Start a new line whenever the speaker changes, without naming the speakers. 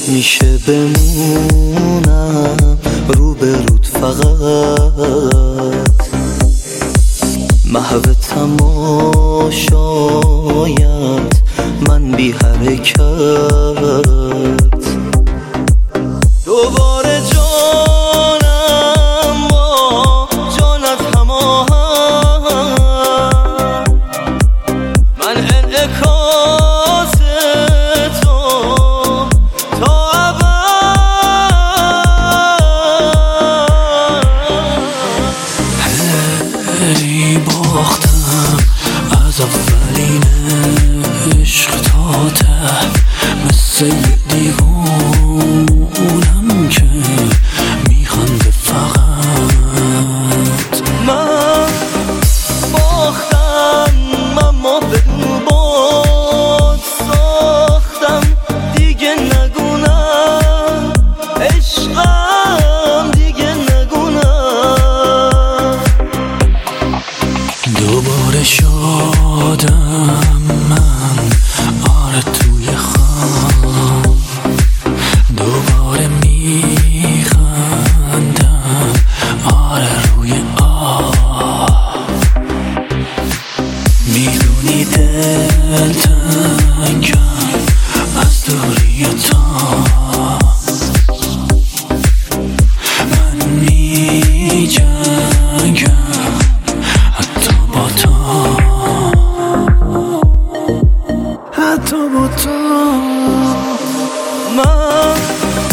میشه بمونم روبروت فقط، محو تماشایت من بی حرکت. دوباره جانم با جانت هماهنگ، من انعکاس تو تا ابد. هی باختم از اولین عشق تا ته، مثل دیوونم که میخنده فقط. من باختم اما بدون باد ساختم، دیگه نگونم عشقم، دیگه نگونم. دوباره شادم من، آره توی خواب دوباره میخندم، آره روی آب. میدونی دلتنگم از دوری تو، من میجنگم حتی با تو، حتی با تو. من